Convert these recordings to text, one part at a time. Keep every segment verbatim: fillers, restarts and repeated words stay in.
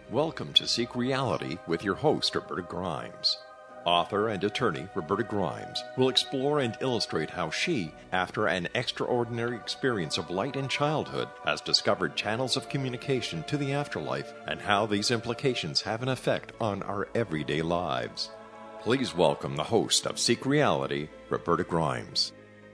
Welcome to Seek Reality with your host, Roberta Grimes. Author and attorney Roberta Grimes will explore and illustrate how she, after an extraordinary experience of light in childhood, has discovered channels of communication to the afterlife and how these implications have an effect on our everyday lives. Please welcome the host of Seek Reality, Roberta Grimes.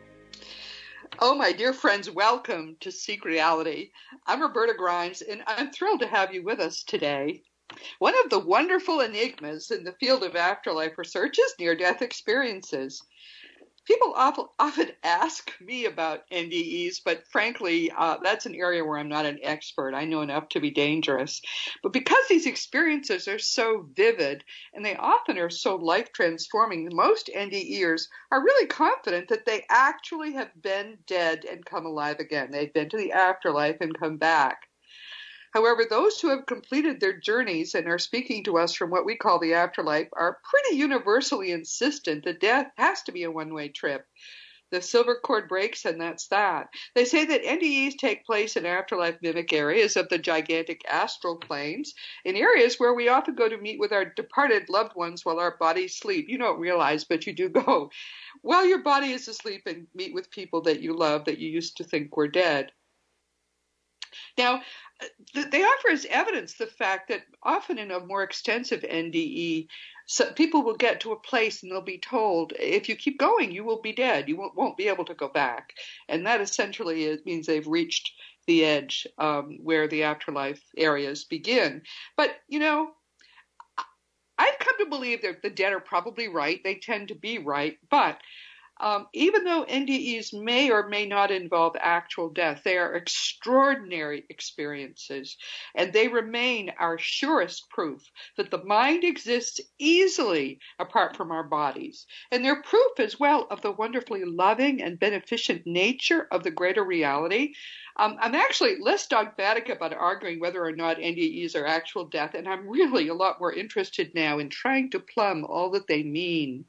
Oh, my dear friends, welcome to Seek Reality. I'm Roberta Grimes, and I'm thrilled to have you with us today. One of the wonderful enigmas in the field of afterlife research is near-death experiences. People often, often ask me about N D Es, but frankly, uh, that's an area where I'm not an expert. I know enough to be dangerous. But because these experiences are so vivid and they often are so life-transforming, most N D Ers are really confident that they actually have been dead and come alive again. They've been to the afterlife and come back. However, those who have completed their journeys and are speaking to us from what we call the afterlife are pretty universally insistent that death has to be a one-way trip. The silver cord breaks, and that's that. They say that N D Es take place in afterlife mimic areas of the gigantic astral planes, in areas where we often go to meet with our departed loved ones while our bodies sleep. You don't realize, but you do go while your body is asleep and meet with people that you love that you used to think were dead. Now, they offer as evidence the fact that often in a more extensive N D E, so people will get to a place and they'll be told, if you keep going, you will be dead. You won't, won't be able to go back. And that essentially is, means they've reached the edge um, where the afterlife areas begin. But, you know, I've come to believe that the dead are probably right. They tend to be right. But Um, even though N D Es may or may not involve actual death, they are extraordinary experiences, and they remain our surest proof that the mind exists easily apart from our bodies. And they're proof as well of the wonderfully loving and beneficent nature of the greater reality. Um, I'm actually less dogmatic about arguing whether or not N D Es are actual death, and I'm really a lot more interested now in trying to plumb all that they mean.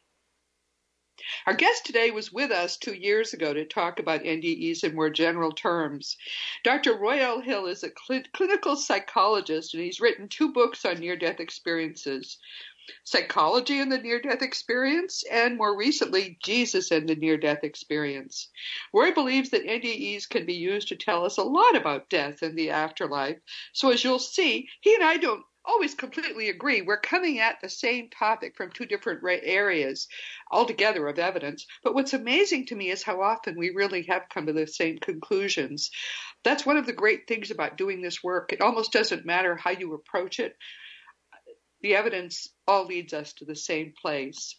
Our guest today was with us two years ago to talk about N D Es in more general terms. Doctor Roy L. Hill is a cl- clinical psychologist, and he's written two books on near-death experiences, Psychology and the Near-Death Experience, and more recently, Jesus and the Near-Death Experience. Roy believes that N D Es can be used to tell us a lot about death and the afterlife. So as you'll see, he and I don't always completely agree. We're coming at the same topic from two different areas altogether of evidence. But what's amazing to me is how often we really have come to the same conclusions. That's one of the great things about doing this work. It almost doesn't matter how you approach it. The evidence all leads us to the same place.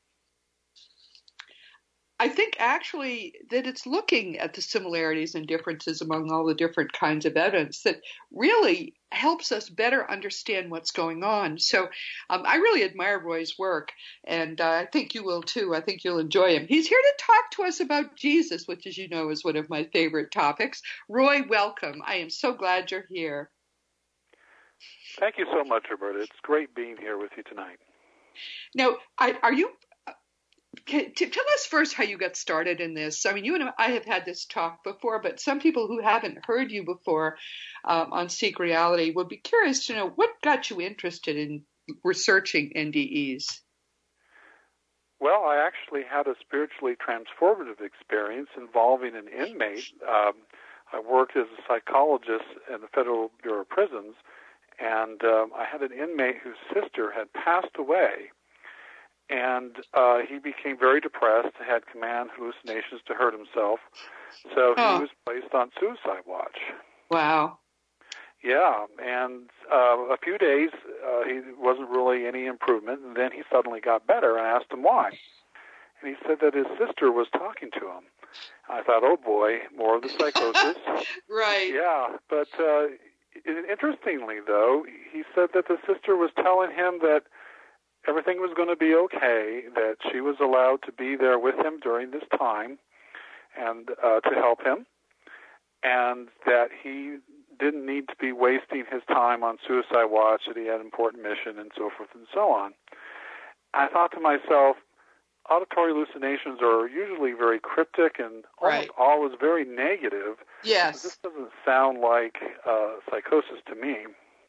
I think actually that it's looking at the similarities and differences among all the different kinds of evidence that really helps us better understand what's going on. So um, I really admire Roy's work, and uh, I think you will too. I think you'll enjoy him. He's here to talk to us about Jesus, which, as you know, is one of my favorite topics. Roy, welcome. I am so glad you're here. Thank you so much, Roberta. It's great being here with you tonight. Now, I, are you... Can, tell us first how you got started in this. I mean, you and I have had this talk before, but some people who haven't heard you before um, on Seek Reality would be curious to know what got you interested in researching N D Es. Well, I actually had a spiritually transformative experience involving an inmate. Um, I worked as a psychologist in the Federal Bureau of Prisons, and um, I had an inmate whose sister had passed away. And uh, he became very depressed, had command hallucinations to hurt himself. So he oh. was placed on suicide watch. Wow. Yeah, and uh, a few days, uh, he wasn't really any improvement, and then he suddenly got better, and I asked him why. And he said that his sister was talking to him. I thought, oh boy, more of the psychosis. Right. Yeah, but uh, interestingly, though, he said that the sister was telling him that everything was going to be okay, that she was allowed to be there with him during this time and uh, to help him, and that he didn't need to be wasting his time on suicide watch, that he had an important mission, and so forth and so on. I thought to myself, auditory hallucinations are usually very cryptic and almost right. always very negative. Yes. This doesn't sound like uh, psychosis to me.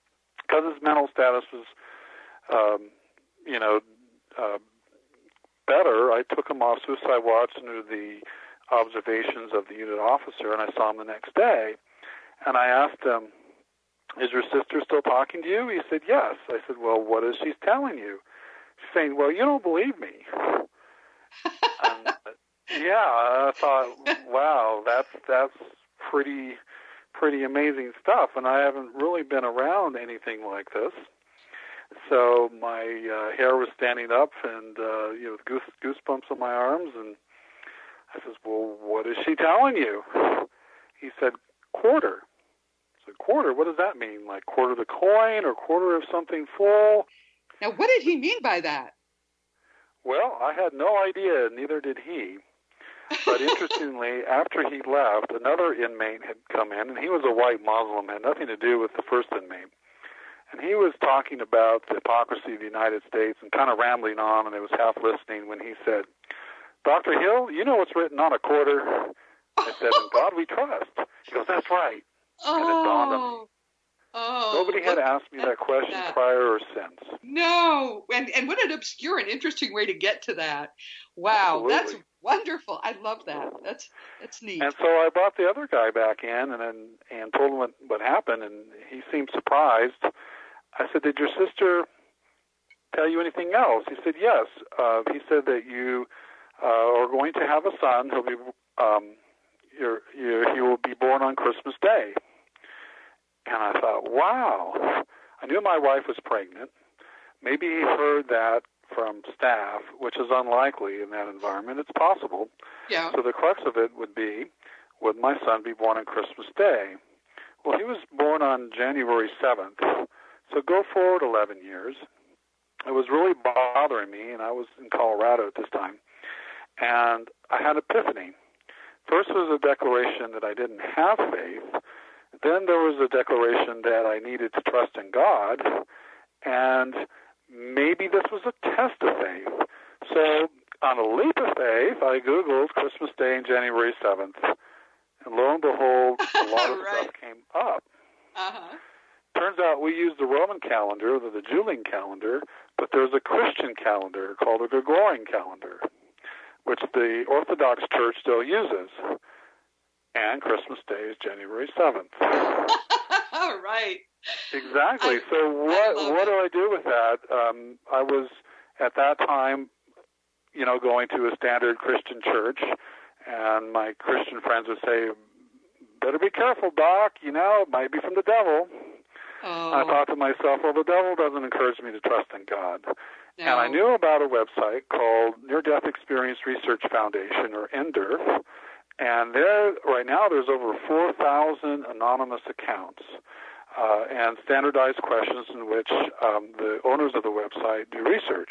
because his mental status was, um, you know, uh, better, I took him off suicide watch under the observations of the unit officer, and I saw him the next day. And I asked him, "Is your sister still talking to you?" He said, "Yes." I said, "Well, what is she telling you?" She's saying, "Well, you don't believe me." And, yeah, I thought, wow, that's that's pretty pretty amazing stuff, and I haven't really been around anything like this. So my uh, hair was standing up, and uh, you know, goose, goosebumps on my arms, and I says, "Well, what is she telling you?" He said, "Quarter." I said, "Quarter? What does that mean? Like quarter the coin or quarter of something full?" Now, what did he mean by that? Well, I had no idea, neither did he. But interestingly, after he left, another inmate had come in, and he was a white Muslim, had nothing to do with the first inmate. And he was talking about the hypocrisy of the United States and kind of rambling on, and I was half listening when he said, "Doctor Hill, you know what's written on a quarter?" I said, "In God we trust." He goes, "That's right." Oh, and it dawned on me. Oh, Nobody had asked me that question that. prior or since. No, and and what an obscure and interesting way to get to that. Wow, Absolutely. That's wonderful. I love that. That's that's neat. And so I brought the other guy back in and and, and told him what, what happened, and he seemed surprised. I said, "Did your sister tell you anything else?" He said, "Yes." Uh, he said that you uh, are going to have a son. He'll be um, you're, you're, he will be born on Christmas Day. And I thought, wow. I knew my wife was pregnant. Maybe he heard that from staff, which is unlikely in that environment. It's possible. Yeah. So the crux of it would be, would my son be born on Christmas Day? Well, he was born on January seventh. So go forward eleven years. It was really bothering me, and I was in Colorado at this time. And I had an epiphany. First was a declaration that I didn't have faith. Then there was a declaration that I needed to trust in God, and maybe this was a test of faith. So on a leap of faith, I Googled Christmas Day and January seventh, and lo and behold, a lot of right. stuff came up. Uh-huh. Turns out we use the Roman calendar, the Julian calendar, but there's a Christian calendar called the Gregorian calendar, which the Orthodox Church still uses. And Christmas Day is January seventh. Right. Exactly. I, so what what it. do I do with that? Um, I was, at that time, you know, going to a standard Christian church, and my Christian friends would say, "Better be careful, Doc, you know, it might be from the devil." Oh. I thought to myself, well, the devil doesn't encourage me to trust in God. No. And I knew about a website called Near-Death Experience Research Foundation, or N D E R F, and there, right now, there's over four thousand anonymous accounts uh, and standardized questions in which um, the owners of the website do research.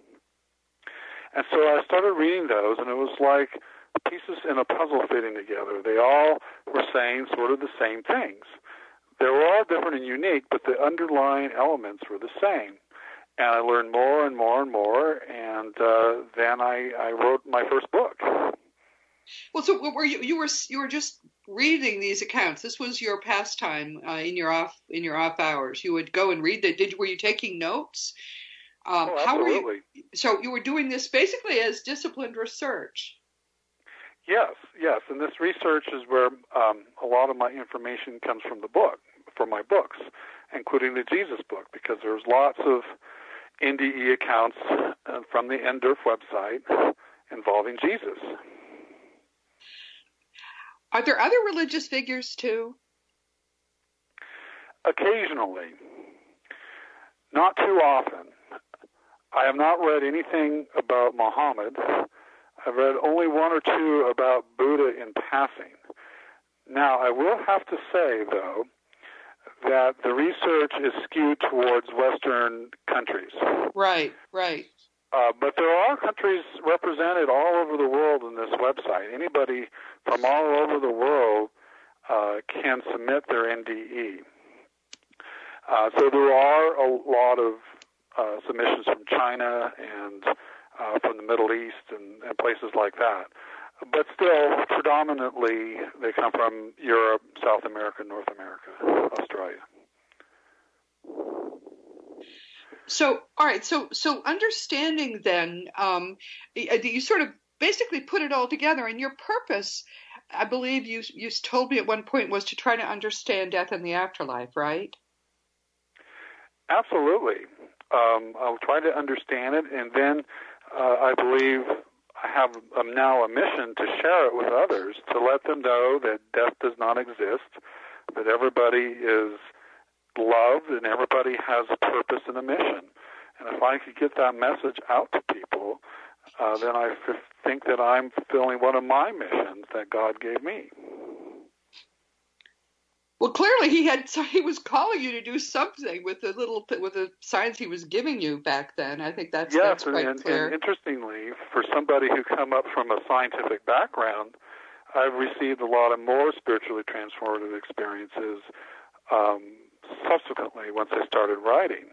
And so I started reading those, and it was like pieces in a puzzle fitting together. They all were saying sort of the same things. They were all different and unique, but the underlying elements were the same. And I learned more and more and more, and uh, then I, I wrote my first book. Well, so were you you were you were just reading these accounts? This was your pastime uh, in your off in your off hours. You would go and read the. Did were you taking notes? Um, oh, absolutely. How were you? So you were doing this basically as disciplined research. Yes, yes, and this research is where um, a lot of my information comes from the book, from my books, including the Jesus book, because there's lots of N D E accounts uh, from the N D E R F website involving Jesus. Are there other religious figures too? Occasionally. Not too often. I have not read anything about Muhammad. I've read only one or two about Buddha in passing. Now, I will have to say, though, that the research is skewed towards Western countries. Right, right. Uh, but there are countries represented all over the world in this website. Anybody from all over the world uh, can submit their N D E. Uh, so there are a lot of uh, submissions from China and uh, from the Middle East and, and places like that. But still, predominantly, they come from Europe, South America, North America, Australia. So, all right. So, so understanding then, um, you, you sort of basically put it all together, and your purpose, I believe you you told me at one point, was to try to understand death and the afterlife, right? Absolutely. Um, I'll try to understand it, and then uh, I believe I have um, now a mission to share it with others, to let them know that death does not exist, that everybody is loved, and everybody has a purpose and a mission. And if I could get that message out to people, uh, then I f- think that I'm fulfilling one of my missions that God gave me. Well, clearly he had he was calling you to do something with the little with the signs he was giving you back then. I think that's yes, that's quite and, clear. And interestingly, for somebody who come up from a scientific background, I've received a lot of more spiritually transformative experiences um, subsequently once I started writing.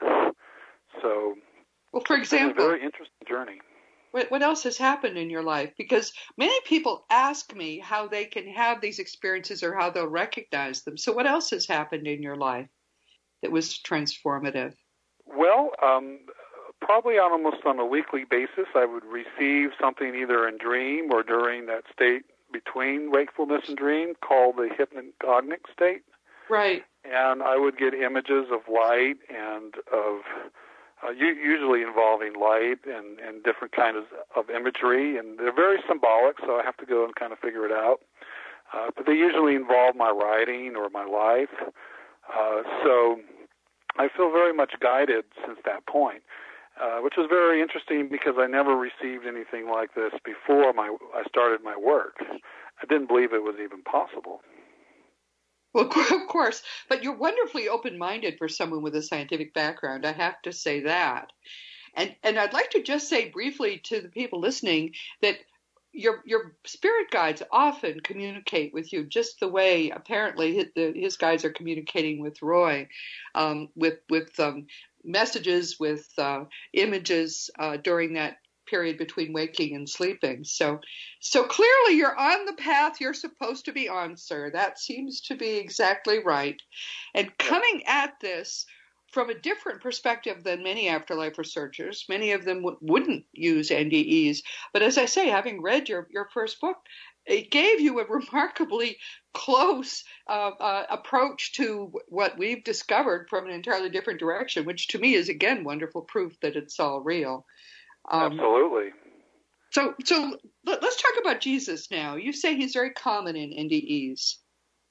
So, well, for example, it's been a very interesting journey. What, what else has happened in your life? Because many people ask me how they can have these experiences or how they'll recognize them. So what else has happened in your life that was transformative? Well, um, probably on almost on a weekly basis, I would receive something either in dream or during that state between wakefulness and dream called the hypnagogic state. Right. And I would get images of light and of Uh, usually involving light and, and different kinds of imagery, and they're very symbolic, so I have to go and kind of figure it out. Uh, but they usually involve my writing or my life. Uh, so I feel very much guided since that point, uh, which was very interesting because I never received anything like this before my I started my work. I didn't believe it was even possible. Well, of course, but you're wonderfully open-minded for someone with a scientific background. I have to say that. And and I'd like to just say briefly to the people listening that your your spirit guides often communicate with you just the way apparently his, the, his guides are communicating with Roy, um, with with um, messages, with uh, images uh, during that period between waking and sleeping. So, so clearly you're on the path you're supposed to be on, sir. That seems to be exactly right. And coming at this from a different perspective than many afterlife researchers, many of them w- wouldn't use N D Es. But as I say, having read your, your first book, it gave you a remarkably close uh, uh, approach to what we've discovered from an entirely different direction, which to me is, again, wonderful proof that it's all real. Um, Absolutely. So, so let's talk about Jesus now. You say he's very common in N D Es.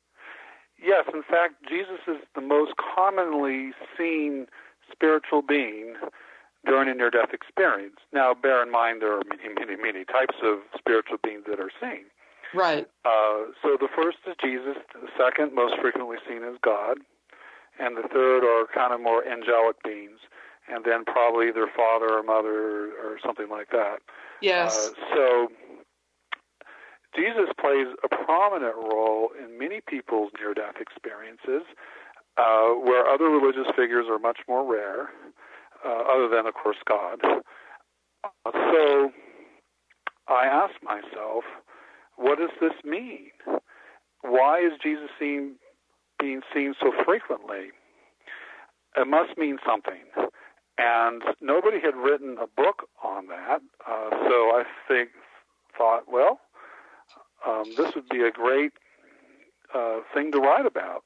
Yes, in fact, Jesus is the most commonly seen spiritual being during a near-death experience. Now, bear in mind there are many, many, many types of spiritual beings that are seen. Right. Uh, so the first is Jesus. The second, most frequently seen, is God. And the third are kind of more angelic beings. And then probably their father or mother or something like that. Yes. Uh, so Jesus plays a prominent role in many people's near-death experiences, uh, where other religious figures are much more rare, uh, other than, of course, God. Uh, so I asked myself, what does this mean? Why is Jesus seen, being seen so frequently? It must mean something. And nobody had written a book on that, uh, so I think thought, well, um, this would be a great uh, thing to write about.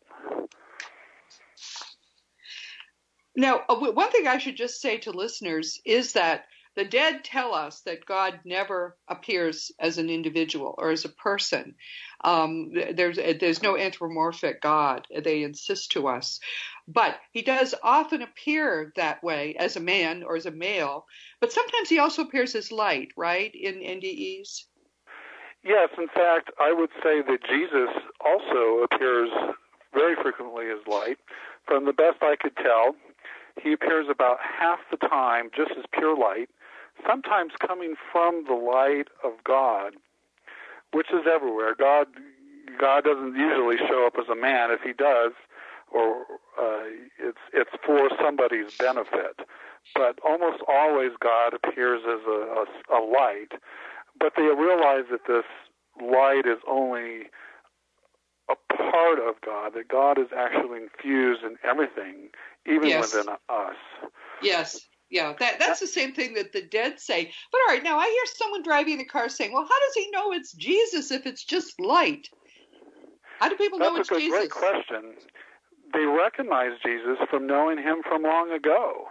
Now, one thing I should just say to listeners is that the dead tell us that God never appears as an individual or as a person. Um, there's there's no anthropomorphic God, they insist to us. But he does often appear that way as a man or as a male, but sometimes he also appears as light, right, in N D Es? Yes, in fact, I would say that Jesus also appears very frequently as light. From the best I could tell, he appears about half the time just as pure light, sometimes coming from the light of God, which is everywhere. God God doesn't usually show up as a man. If he does, or uh, it's it's for somebody's benefit. But almost always God appears as a, a, a light. But they realize that this light is only a part of God, that God is actually infused in everything, even yes. within us. Yes. Yeah, that that's the same thing that the dead say. But all right, now I hear someone driving the car saying, well, how does he know it's Jesus if it's just light? How do people That's know it's a good, Jesus? great question. They recognize Jesus from knowing him from long ago.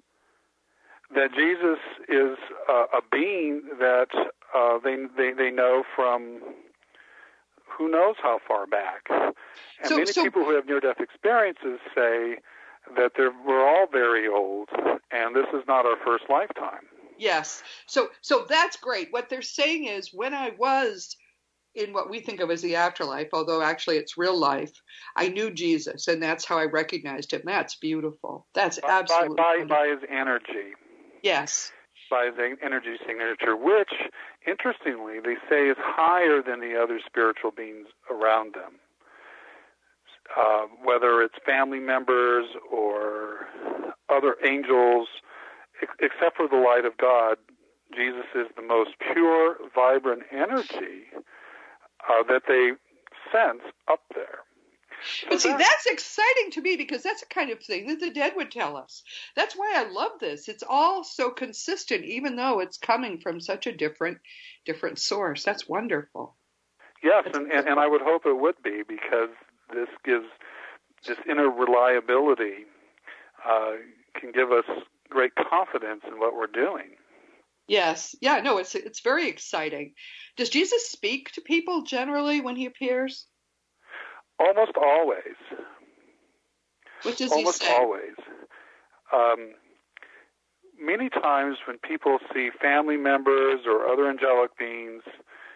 That Jesus is uh, a being that uh, they, they they know from who knows how far back. And so, many so, people who have near-death experiences say that they're, we're all very old, and this is not our first lifetime. Yes. So so that's great. What they're saying is, when I was in what we think of as the afterlife, although actually it's real life, I knew Jesus, and that's how I recognized him. That's beautiful. That's by, absolutely by, wonderful. by his energy. Yes. By his energy signature, which, interestingly, they say is higher than the other spiritual beings around them. Uh, whether it's family members or other angels, ex- except for the light of God, Jesus is the most pure, vibrant energy uh, that they sense up there. So but see, that, that's exciting to me because that's the kind of thing that the dead would tell us. That's why I love this. It's all so consistent, even though it's coming from such a different, different source. That's wonderful. Yes, That's and, and, and I would hope it would be, because this gives this inner reliability uh, can give us great confidence in what we're doing. Yes. Yeah, no, it's it's very exciting. Does Jesus speak to people generally when he appears? Almost always. What does Almost he say? always. Um, many times when people see family members or other angelic beings,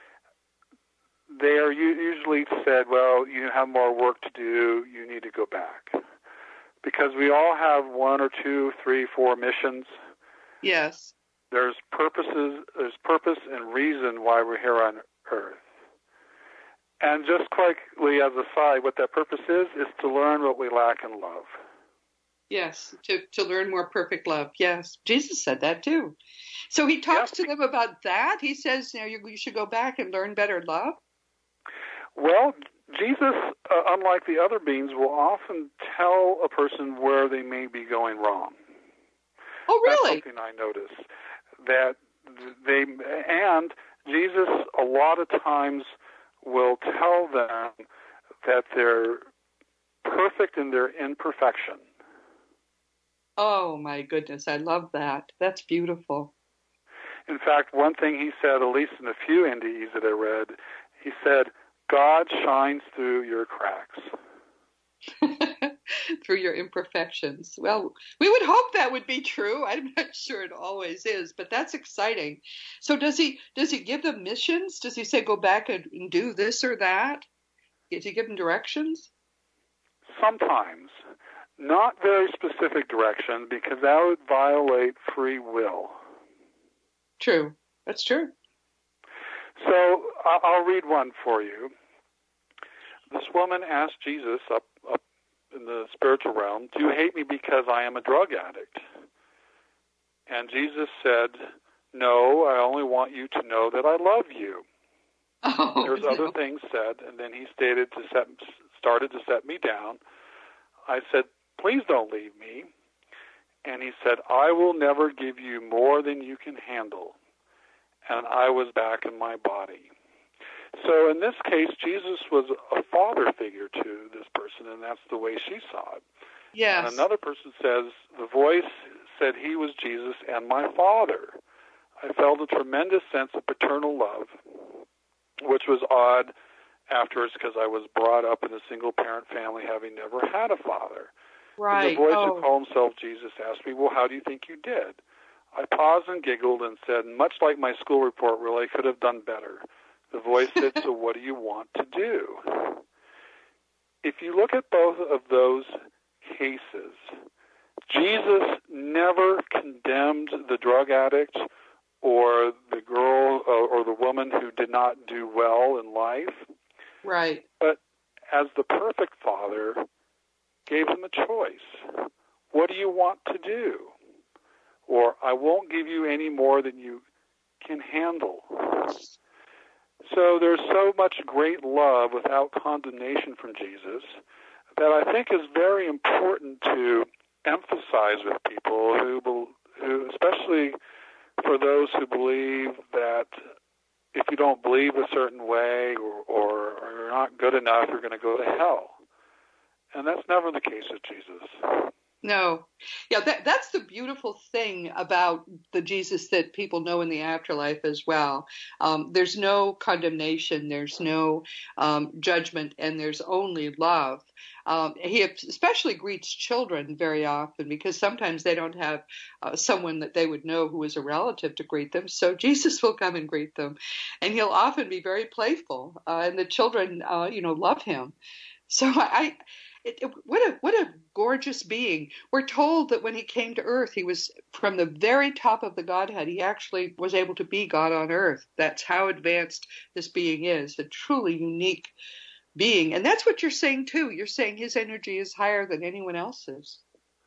they are usually said, well, you have more work to do, you need to go back. Because we all have one or two, three, four missions. Yes. There's purposes, there's purpose and reason why we're here on earth. And just quickly as a side, what that purpose is, is to learn what we lack in love. Yes, to, to learn more perfect love. Yes, Jesus said that too. So he talks Yes. to them about that. He says, you know, you, you should go back and learn better love. Well, Jesus, uh, unlike the other beings, will often tell a person where they may be going wrong. Oh, really? That's something I notice. That they, and Jesus a lot of times will tell them that they're perfect in their imperfection. Oh, my goodness. I love that. That's beautiful. In fact, one thing he said, at least in a few N D Es that I read, he said, God shines through your cracks. Through your imperfections. Well, we would hope that would be true. I'm not sure it always is, but that's exciting. So does he does he give them missions? Does he say go back and, and do this or that? Does he give them directions? Sometimes. Not very specific direction, because that would violate free will. True. That's true. So I'll read one for you. This woman asked Jesus up, up in the spiritual realm, do you hate me because I am a drug addict? And Jesus said, no, I only want you to know that I love you. Oh, There's no. other things said, and then he stated to set, started to set me down. I said, please don't leave me. And he said, I will never give you more than you can handle. And I was back in my body. So in this case, Jesus was a father figure to this person, and that's the way she saw it. Yes. And another person says, the voice said he was Jesus and my father. I felt a tremendous sense of paternal love, which was odd afterwards because I was brought up in a single-parent family having never had a father. Right. And the voice oh. who called himself Jesus asked me, well, how do you think you did? I paused and giggled and said, much like my school report, really, I could have done better. The voice said, so what do you want to do? If you look at both of those cases, Jesus never condemned the drug addict or the girl or the woman who did not do well in life. Right. But as the perfect father, gave them a choice. What do you want to do? Or I won't give you any more than you can handle. So there's so much great love without condemnation from Jesus that I think is very important to emphasize with people who who, especially for those who believe that if you don't believe a certain way or, or, or you're not good enough, you're going to go to hell. And that's never the case with Jesus. No. Yeah, that, that's the beautiful thing about the Jesus that people know in the afterlife as well. Um, there's no condemnation, there's no um, judgment, and there's only love. Um, he especially greets children very often because sometimes they don't have uh, someone that they would know who is a relative to greet them. So Jesus will come and greet them, and he'll often be very playful, uh, and the children, uh, you know, love him. So I, it, it, what a what a gorgeous being. We're told that when he came to earth, he was from the very top of the Godhead. He actually was able to be God on earth. That's how advanced this being is, a truly unique being. And that's what you're saying too. You're saying his energy is higher than anyone else's.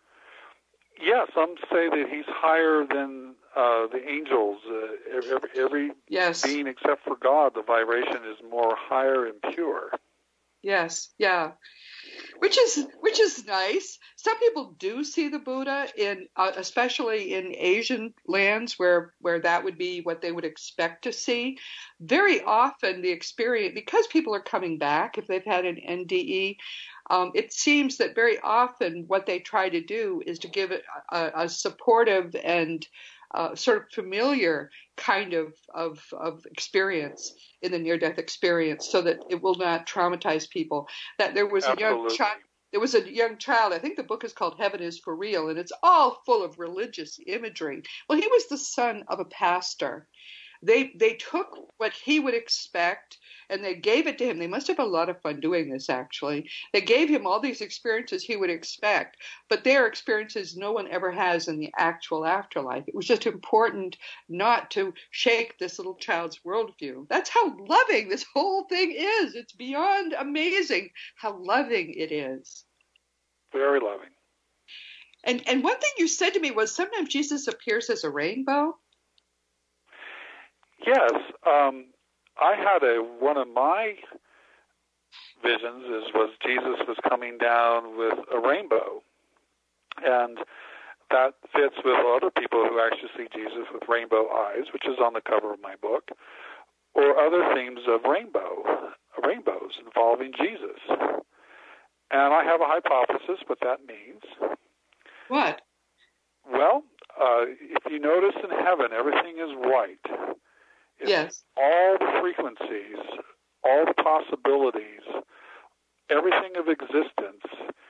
Yeah, some say that he's higher than uh, the angels. Uh, every every yes. being except for God, the vibration is more higher and pure. Yes, yeah, which is which is nice. Some people do see the Buddha in, uh, especially in Asian lands, where where that would be what they would expect to see. Very often, the experience, because people are coming back if they've had an N D E, um, it seems that very often what they try to do is to give it a, a supportive and uh, sort of familiar kind of, of of experience in the near-death experience, so that it will not traumatize people. That there was Absolutely. a young child. There was a young child. I think the book is called Heaven is for Real, and it's all full of religious imagery. Well, he was the son of a pastor. They they took what he would expect and they gave it to him. They must have a lot of fun doing this, actually. They gave him all these experiences he would expect, but they are experiences no one ever has in the actual afterlife. It was just important not to shake this little child's worldview. That's how loving this whole thing is. It's beyond amazing how loving it is. Very loving. And and one thing you said to me was sometimes Jesus appears as a rainbow. Yes, um, I had a one of my visions is was Jesus was coming down with a rainbow, and that fits with other people who actually see Jesus with rainbow eyes, which is on the cover of my book, or other themes of rainbow, rainbows involving Jesus. And I have a hypothesis what that means. What? Well, uh, if you notice in heaven, everything is white. It's yes. All the frequencies, all the possibilities, everything of existence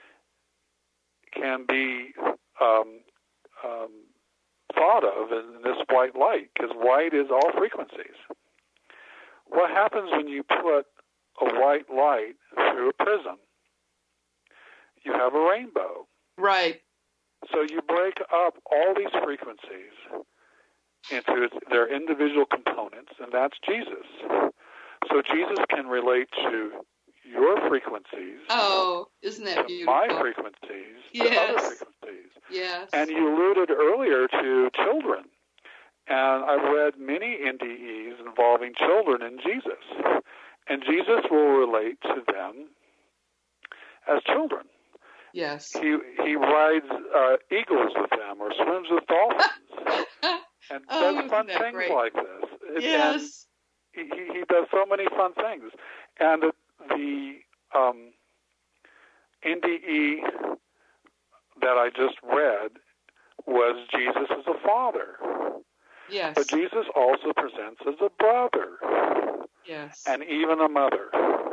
can be um, um, thought of in this white light, because white is all frequencies. What happens when you put a white light through a prism? You have a rainbow. Right. So you break up all these frequencies into their individual components, and that's Jesus. So Jesus can relate to your frequencies. Oh, isn't that to beautiful? my frequencies, yes. to other frequencies. Yes. And you alluded earlier to children. And I've read many N D Es involving children in Jesus. And Jesus will relate to them as children. Yes. He he rides uh, eagles with them or swims with dolphins. And oh, does fun that things great? like this. It, yes. He, he does so many fun things. And the, the um, N D E that I just read was Jesus as a father. Yes. But Jesus also presents as a brother. Yes. And even a mother.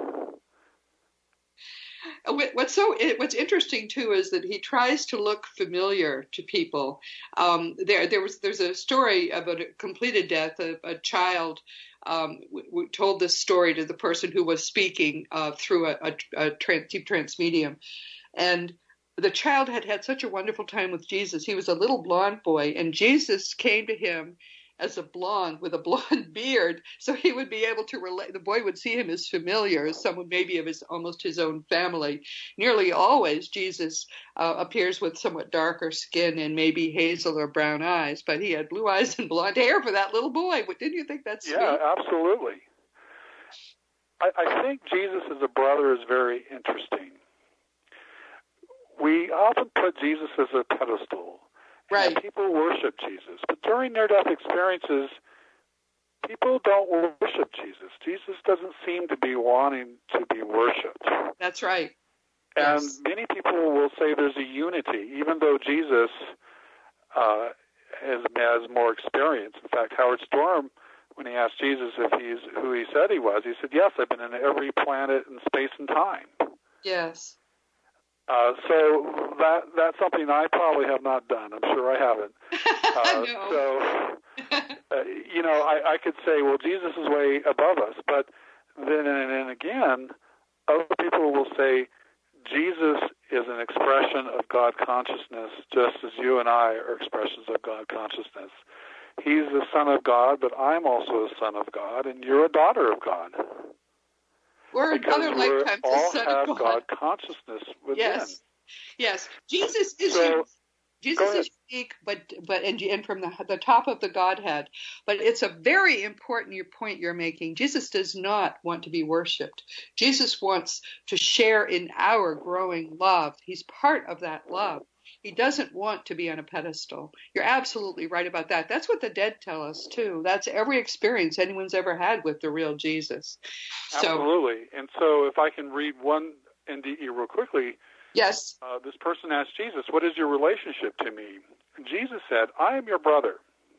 What's so what's interesting too is that he tries to look familiar to people. Um, there, there was there's a story about a completed death. A, a child um, w- w- told this story to the person who was speaking uh, through a, a, a trans, deep trance medium, and the child had had such a wonderful time with Jesus. He was a little blonde boy, and Jesus came to him as a blonde with a blonde beard, so he would be able to relate. The boy would see him as familiar, as someone maybe of his almost his own family. Nearly always, Jesus uh, appears with somewhat darker skin and maybe hazel or brown eyes, but he had blue eyes and blonde hair for that little boy. Didn't you think that's sweet? Yeah, absolutely. I, I think Jesus as a brother is very interesting. We often put Jesus as a pedestal, Right. And people worship Jesus. But during near-death experiences, people don't worship Jesus. Jesus doesn't seem to be wanting to be worshipped. That's right. And yes. many people will say there's a unity, even though Jesus uh, has, has more experience. In fact, Howard Storm, when he asked Jesus if he's who he said he was, he said, yes, I've been in every planet in space and time. Yes. Uh, so that that's something I probably have not done. I'm sure I haven't. Uh, no. So, uh, you know, I, I could say, well, Jesus is way above us. But then and, and again, other people will say, Jesus is an expression of God consciousness, just as you and I are expressions of God consciousness. He's the Son of God, but I'm also a son of God, and you're a daughter of God. We're in other lifetimes all the Son have of God. God consciousness within. Yes, yes. Jesus is so, Jesus is unique, but but and, and from the the top of the Godhead. But it's a very important your point you're making. Jesus does not want to be worshipped. Jesus wants to share in our growing love. He's part of that love. He doesn't want to be on a pedestal. You're absolutely right about that. That's what the dead tell us, too. That's every experience anyone's ever had with the real Jesus. So, absolutely. And so if I can read one N D E real quickly. Yes. Uh, this person asked Jesus, what is your relationship to me? And Jesus said, I am your brother.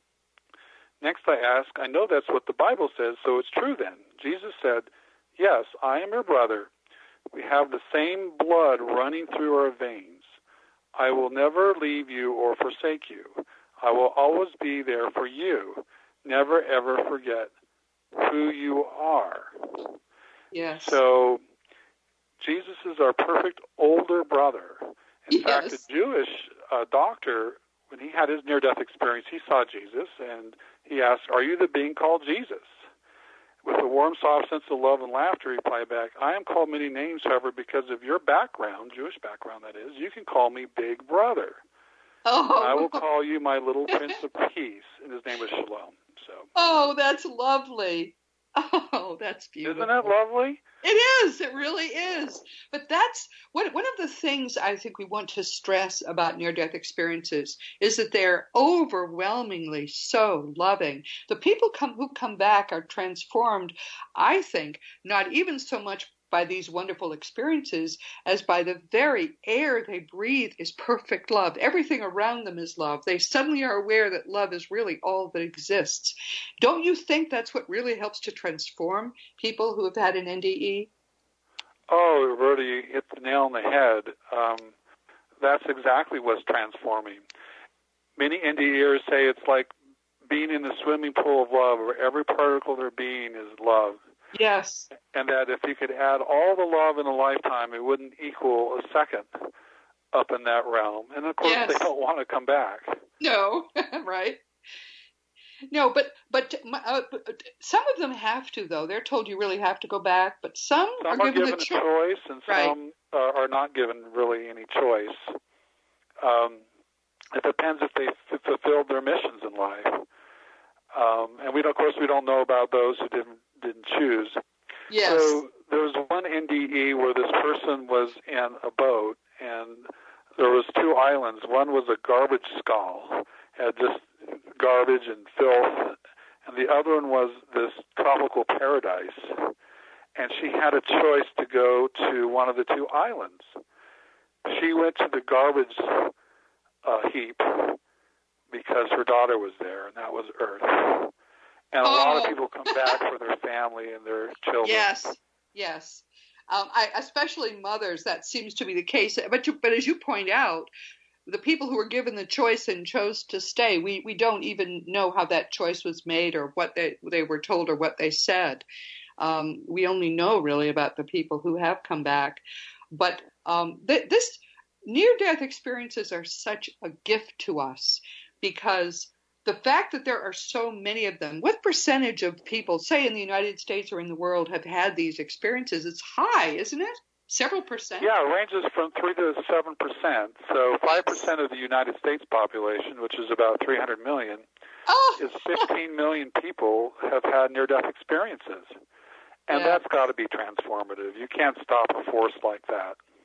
Next I asked, I know that's what the Bible says, so it's true then. Jesus said, yes, I am your brother. We have the same blood running through our veins. I will never leave you or forsake you. I will always be there for you. Never, ever forget who you are. Yes. So Jesus is our perfect older brother. In yes. fact, a Jewish uh, doctor, when he had his near-death experience, he saw Jesus, and he asked, are you the being called Jesus? With a warm, soft sense of love and laughter, he replied back, I am called many names, however, because of your background, Jewish background that is, you can call me Big Brother. Oh. I will call you my little Prince of Peace, and his name was Shalom. So. Oh, that's lovely. Oh, that's beautiful. Isn't that lovely? It is. It really is. But that's what one of the things I think we want to stress about near-death experiences is that they're overwhelmingly so loving. The people come, who come back are transformed, I think, not even so much by these wonderful experiences as by the very air they breathe is perfect love. Everything around them is love. They suddenly are aware that love is really all that exists. Don't you think that's what really helps to transform people who have had an N D E? Oh, Roberta, you hit the nail on the head. Um, that's exactly what's transforming. Many N D Eers say it's like being in the swimming pool of love, where every particle of their being is love. Yes. And that if you could add all the love in a lifetime, it wouldn't equal a second up in that realm. And, of course, yes. they don't want to come back. No, right? No, but but uh, some of them have to, though. They're told you really have to go back, but some, some are, are given, given a, a cho- choice, and right. some uh, are not given really any choice. Um, it depends if they f- fulfilled their missions in life. Um, and we, of course, we don't know about those who didn't didn't choose. Yes. So there was one N D E where this person was in a boat, and there was two islands. One was a garbage skull, had just garbage and filth, and the other one was this tropical paradise. And she had a choice to go to one of the two islands. She went to the garbage uh, heap because her daughter was there, and that was Earth. And a oh. lot of people come back for their family and their children. Yes, yes. Um, I, especially mothers, that seems to be the case. But you, but as you point out, the people who were given the choice and chose to stay, we, we don't even know how that choice was made or what they, they were told or what they said. Um, we only know really about the people who have come back. But um, th- this near-death experiences are such a gift to us because the fact that there are so many of them, what percentage of people, say in the United States or in the world, have had these experiences? It's high, isn't it? Several percent? Yeah, it ranges from three to seven percent. So five percent of the United States population, which is about three hundred million, oh. is fifteen million people have had near-death experiences. And yeah. that's got to be transformative. You can't stop a force like that.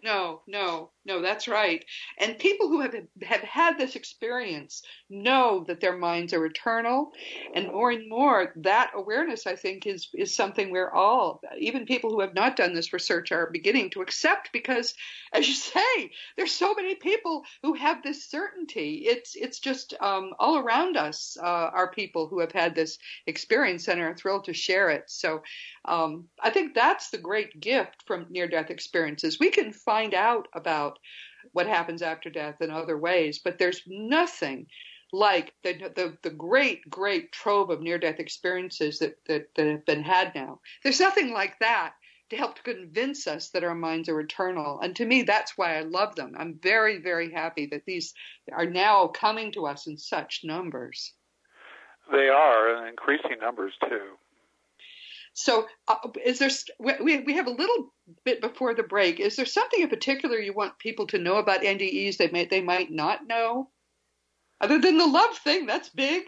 No, no, no, that's right. And people who have have had this experience know that their minds are eternal. And more and more, that awareness, I think, is, is something we're all, even people who have not done this research, are beginning to accept because, as you say, there's so many people who have this certainty. It's, it's just um, all around us uh, are people who have had this experience and are thrilled to share it. So um, I think that's the great gift from near-death experiences. We can find out about what happens after death in other ways, but there's nothing like the the, the great, great trove of near-death experiences that, that, that have been had now. There's nothing like that to help to convince us that our minds are eternal. And to me, that's why I love them. I'm very, very happy that these are now coming to us in such numbers. They are, and increasing numbers, too. So uh, is there, we, we have a little bit before the break. Is there something in particular you want people to know about N D Es that may, they might not know? Other than the love thing, that's big.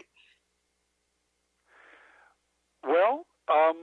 Well, um,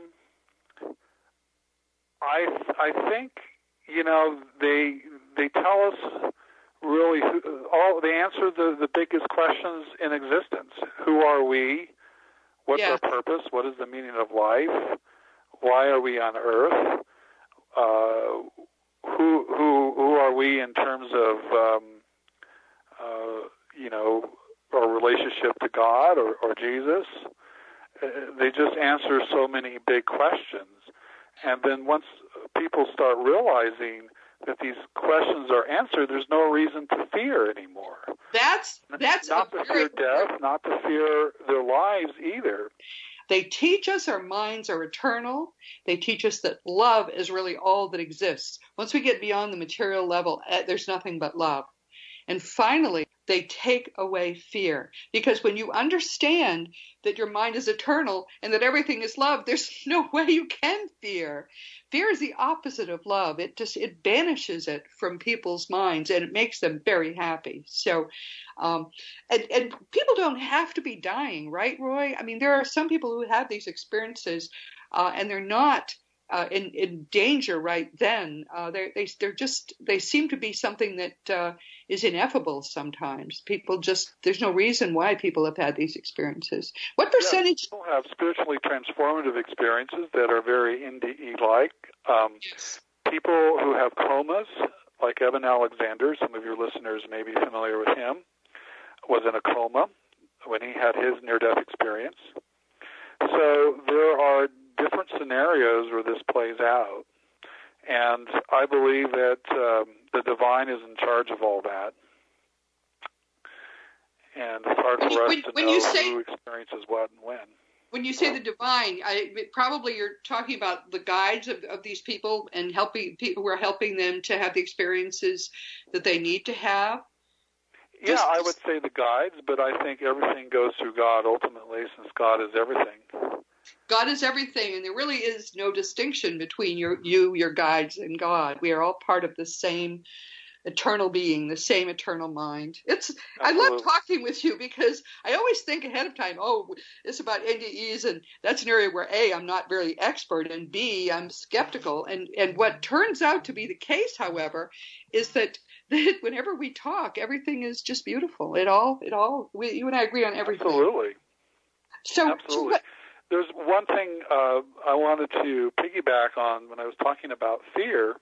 I I think, you know, they they tell us really who, all they answer the, the biggest questions in existence. Who are we? What's yes. our purpose? What is the meaning of life? Why are we on Earth? Uh, who who who are we in terms of um, uh, you know, our relationship to God or, or Jesus? Uh, they just answer so many big questions, and then once people start realizing that these questions are answered, there's no reason to fear anymore. That's that's not to fear death, not to fear their lives either. They teach us our minds are eternal. They teach us that love is really all that exists. Once we get beyond the material level, there's nothing but love. And finally, they take away fear. Because when you understand that your mind is eternal and that everything is love, there's no way you can fear. Fear is the opposite of love. It just, it banishes it from people's minds and it makes them very happy. So, um, and, and people don't have to be dying, right, Roy? I mean, there are some people who have these experiences uh, and they're not Uh, in, in danger right then. Uh, they're, they, they're just, they seem to be something that uh, is ineffable sometimes. People just, there's no reason why people have had these experiences. What percentage? Yeah, people have spiritually transformative experiences that are very N D E-like. Um, yes. People who have comas, like Evan Alexander, some of your listeners may be familiar with him, was in a coma when he had his near-death experience. So there are different scenarios where this plays out, and I believe that um, the divine is in charge of all that, and it's hard for us when, to when know you say, who experiences what and when. When you say the divine, I, probably you're talking about the guides of, of these people and helping people who are helping them to have the experiences that they need to have. Yeah, Just, I would say the guides, but I think everything goes through God ultimately, since God is everything. God is everything, and there really is no distinction between your, you, your guides, and God. We are all part of the same eternal being, the same eternal mind. It's Absolutely. I love talking with you because I always think ahead of time, oh, it's about N D Es, and that's an area where A, I'm not very expert, and B, I'm skeptical. And, and what turns out to be the case, however, is that, that whenever we talk, everything is just beautiful. It all, it all, we, you and I agree on everything. Absolutely. So, Absolutely. So what, There's one thing uh, I wanted to piggyback on when I was talking about fear.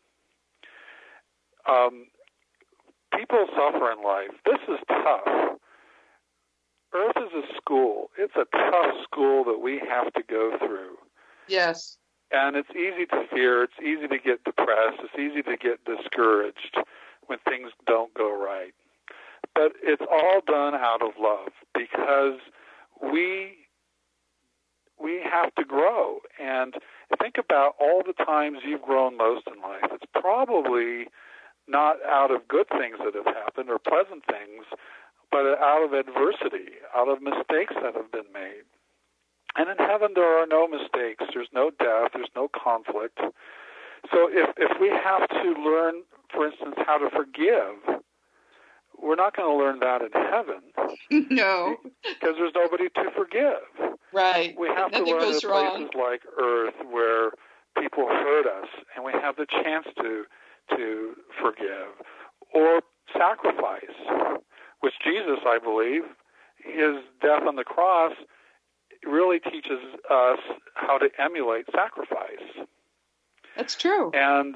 Um, people suffer in life. This is tough. Earth is a school. It's a tough school that we have to go through. Yes. And it's easy to fear. It's easy to get depressed. It's easy to get discouraged when things don't go right. But it's all done out of love because we we have to grow. And think about all the times you've grown most in life. It's probably not out of good things that have happened or pleasant things, but out of adversity, out of mistakes that have been made. And in heaven, there are no mistakes. There's no death. There's no conflict. So if, if we have to learn, for instance, how to forgive, we're not going to learn that in heaven. No. Because there's nobody to forgive. Right. We have Nothing to learn in goes places wrong. like Earth where people hurt us, and we have the chance to to forgive, or sacrifice, which Jesus, I believe, his death on the cross really teaches us how to emulate sacrifice. That's true. And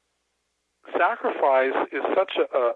sacrifice is such a, a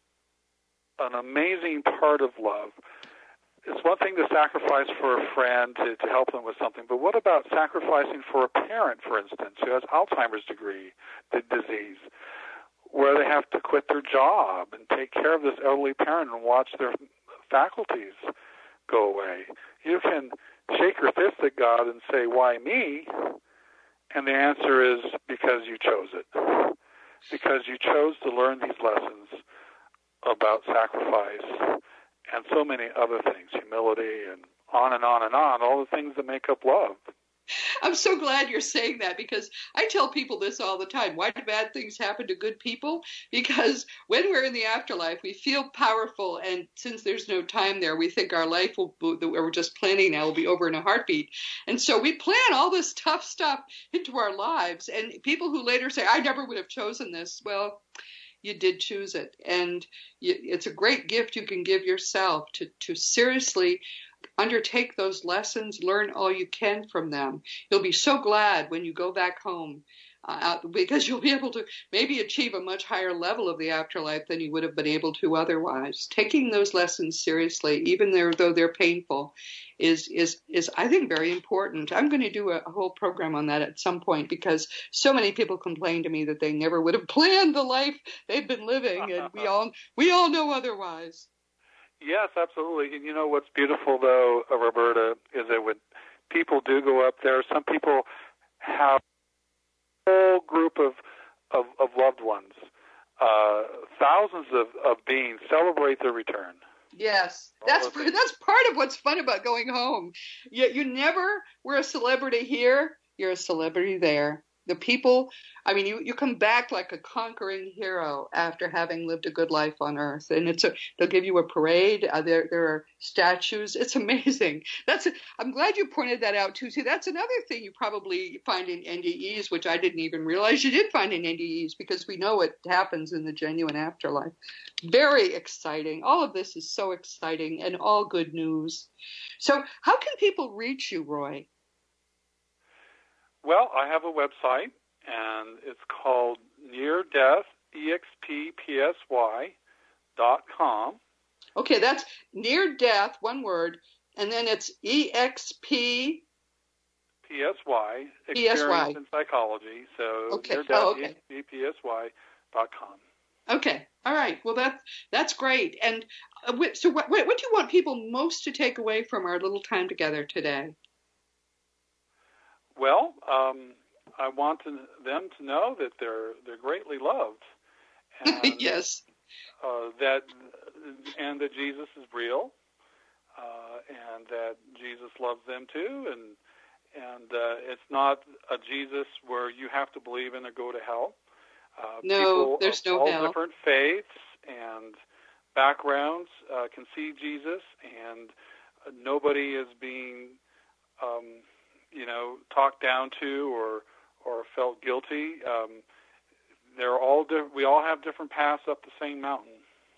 an amazing part of love. It's one thing to sacrifice for a friend to, to help them with something, but what about sacrificing for a parent, for instance, who has Alzheimer's degree, the disease, where they have to quit their job and take care of this elderly parent and watch their faculties go away? You can shake your fist at God and say, why me? And the answer is because you chose it. Because you chose to learn these lessons about sacrifice and so many other things, humility and on and on and on, all the things that make up love. I'm so glad you're saying that, because I tell people this all the time. Why do bad things happen to good people? Because when we're in the afterlife, we feel powerful, and since there's no time there, we think our life will, that we're just planning now, will be over in a heartbeat. And so we plan all this tough stuff into our lives, and people who later say, I never would have chosen this, well, you did choose it. And it's a great gift you can give yourself to, to seriously undertake those lessons, learn all you can from them. You'll be so glad when you go back home, uh, because you'll be able to maybe achieve a much higher level of the afterlife than you would have been able to otherwise. Taking those lessons seriously, even though, though they're painful, is, is, is, I think, very important. I'm going to do a, a whole program on that at some point, because so many people complain to me that they never would have planned the life they've been living, and we all, we all know otherwise. Yes, absolutely. And you know what's beautiful, though, uh, Roberta, is that when people do go up there, some people have a whole group of, of, of loved ones, uh, thousands of, of beings celebrate their return. Yes, that's that's part of what's fun about going home. You, you never were a celebrity here, you're a celebrity there. The people, I mean, you, you come back like a conquering hero after having lived a good life on Earth. And it's a, they'll give you a parade. Uh, there, there are statues. It's amazing. That's a, I'm glad you pointed that out, too. See, that's another thing you probably find in N D Es, which I didn't even realize you did find in N D Es, because we know what happens in the genuine afterlife. Very exciting. All of this is so exciting and all good news. So how can people reach you, Roy? Well, I have a website, and it's called Near Death Expy dot com. Okay, that's Near Death, one word, and then it's E X P P S Y, Experience in Psychology. So okay. Near Death oh, okay. E X P dot com. Okay, all right. Well, that that's great. And uh, so, what, what do you want people most to take away from our little time together today? Well, um, I want to, them to know that they're they're greatly loved, and, yes, uh, that and that Jesus is real, uh, and that Jesus loves them too, and and uh, it's not a Jesus where you have to believe in or go to hell. Uh, no, people there's of no all hell. Different faiths and backgrounds uh, can see Jesus, and uh, nobody is being um, you know, talked down to or or felt guilty. Um, they're all di- we all have different paths up the same mountain.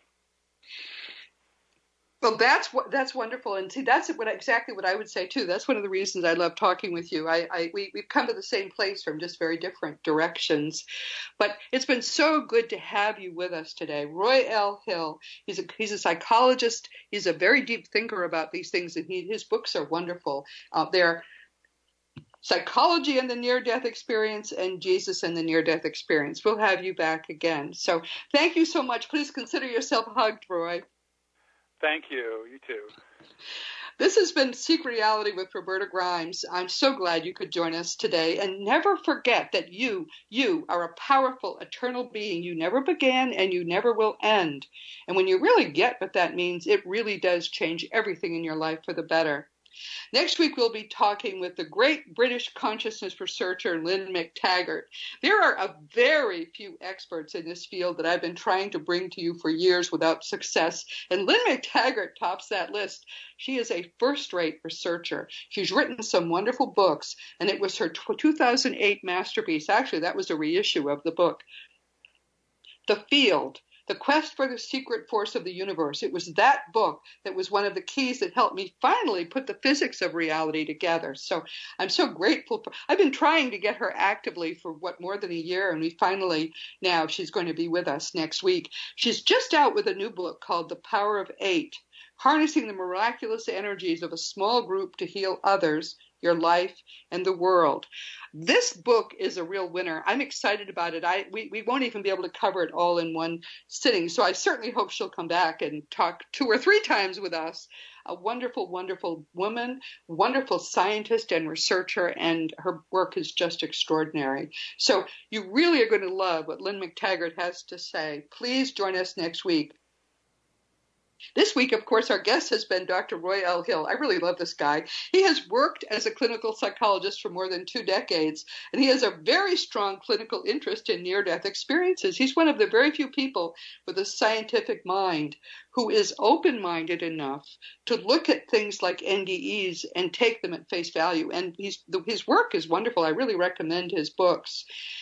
Well, that's what that's wonderful, and see, that's what exactly what I would say too. That's one of the reasons I love talking with you. I, I we we've come to the same place from just very different directions, but it's been so good to have you with us today, Roy L. Hill. He's a he's a psychologist. He's a very deep thinker about these things, and he, his books are wonderful. Uh, they're Psychology and the Near-Death Experience and Jesus and the Near-Death Experience. We'll have you back again. So thank you so much. Please consider yourself hugged, Roy. Thank you. You too. This has been Seek Reality with Roberta Grimes. I'm so glad you could join us today. And never forget that you, you are a powerful, eternal being. You never began and you never will end. And when you really get what that means, it really does change everything in your life for the better. Next week, we'll be talking with the great British consciousness researcher, Lynn McTaggart. There are a very few experts in this field that I've been trying to bring to you for years without success, and Lynn McTaggart tops that list. She is a first-rate researcher. She's written some wonderful books, and it was her two thousand eight masterpiece. Actually, that was a reissue of the book. The Field, The Quest for the Secret Force of the Universe. It was that book that was one of the keys that helped me finally put the physics of reality together. So I'm so grateful. For, I've been trying to get her actively for, what, more than a year, and we finally, now she's going to be with us next week. She's just out with a new book called The Power of Eight, Harnessing the Miraculous Energies of a Small Group to Heal Others, Your Life, and the World. This book is a real winner. I'm excited about it. I we, we won't even be able to cover it all in one sitting, so I certainly hope she'll come back and talk two or three times with us. A wonderful, wonderful woman, wonderful scientist and researcher, and her work is just extraordinary. So you really are going to love what Lynne McTaggart has to say. Please join us next week. This week, of course, our guest has been Doctor Roy L. Hill. I really love this guy. He has worked as a clinical psychologist for more than two decades, and he has a very strong clinical interest in near-death experiences. He's one of the very few people with a scientific mind who is open-minded enough to look at things like N D Es and take them at face value. And he's, his work is wonderful. I really recommend his books.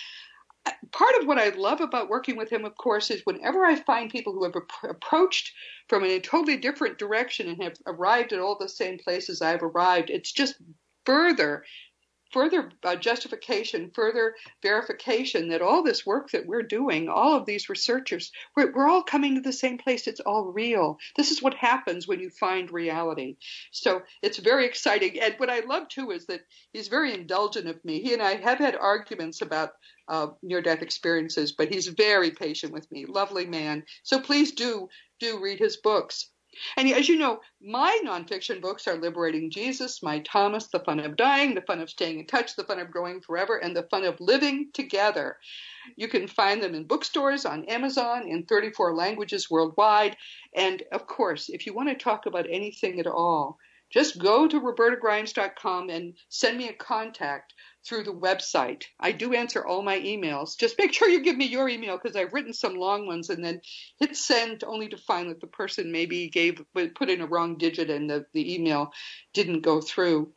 Part of what I love about working with him, of course, is whenever I find people who have ap- approached from a totally different direction and have arrived at all the same places I've arrived, it's just further, further uh, justification, further verification that all this work that we're doing, all of these researchers, we're, we're all coming to the same place. It's all real. This is what happens when you find reality. So it's very exciting. And what I love, too, is that he's very indulgent of me. He and I have had arguments about Uh, near-death experiences, but he's very patient with me. Lovely man. So please do, do read his books. And as you know, my nonfiction books are Liberating Jesus, My Thomas, The Fun of Dying, The Fun of Staying in Touch, The Fun of Growing Forever, and The Fun of Living Together. You can find them in bookstores, on Amazon, in thirty-four languages worldwide. And of course, if you want to talk about anything at all, just go to roberta grimes dot com and send me a contact through the website. I do answer all my emails. Just make sure you give me your email, because I've written some long ones and then hit send only to find that the person maybe gave put in a wrong digit and the, the email didn't go through.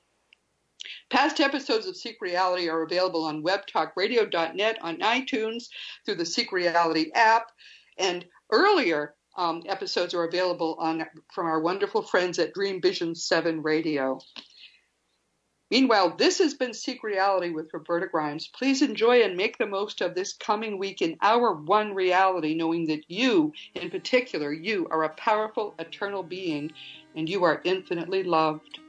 Past episodes of Seek Reality are available on web talk radio dot net, on iTunes, through the Seek Reality app, and earlier um, episodes are available on from our wonderful friends at Dream Vision seven Radio. Meanwhile, this has been Seek Reality with Roberta Grimes. Please enjoy and make the most of this coming week in our one reality, knowing that you, in particular, you are a powerful, eternal being, and you are infinitely loved.